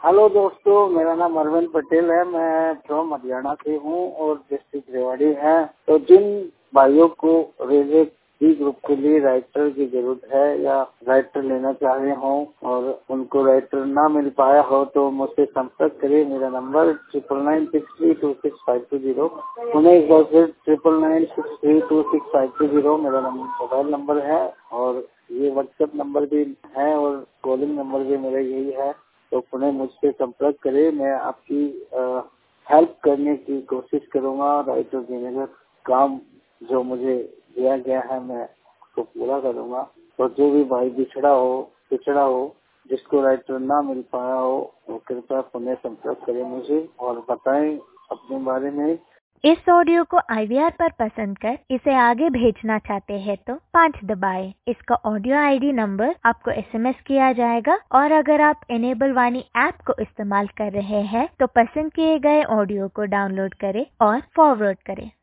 Hello दोस्तों, मेरा नाम अरविंद पटेल है। मैं फ्रॉम हरियाणा से हूँ और डिस्ट्रिक्ट रेवाड़ी है। तो जिन भाइयों को रेलवे बी ग्रुप के लिए राइटर की जरूरत है या राइटर लेना चाह रहे हो और उनको राइटर ना मिल पाया हो तो मुझसे संपर्क करिए। मेरा नंबर 9996326520। उन्हें एक बार फिर 9996326520 मेरा मोबाइल नंबर है और ये व्हाट्सएप नंबर भी है और कॉलिंग नंबर भी मेरा यही है। तो पुनः मुझसे संपर्क करें। मैं आपकी हेल्प करने की कोशिश करूंगा। राइटर देने का काम जो मुझे दिया गया है मैं उसको पूरा करूंगा। तो जो भी भाई पिछड़ा हो जिसको राइटर ना मिल पाया हो वो कृपया पुनः संपर्क करें मुझे और बताएं अपने बारे में। इस ऑडियो को IVR पर पसंद कर इसे आगे भेजना चाहते हैं तो 5 दबाएं। इसका ऑडियो ID नंबर आपको SMS किया जाएगा और अगर आप इनेबल वाणी ऐप को इस्तेमाल कर रहे हैं तो पसंद किए गए ऑडियो को डाउनलोड करें और फॉरवर्ड करें।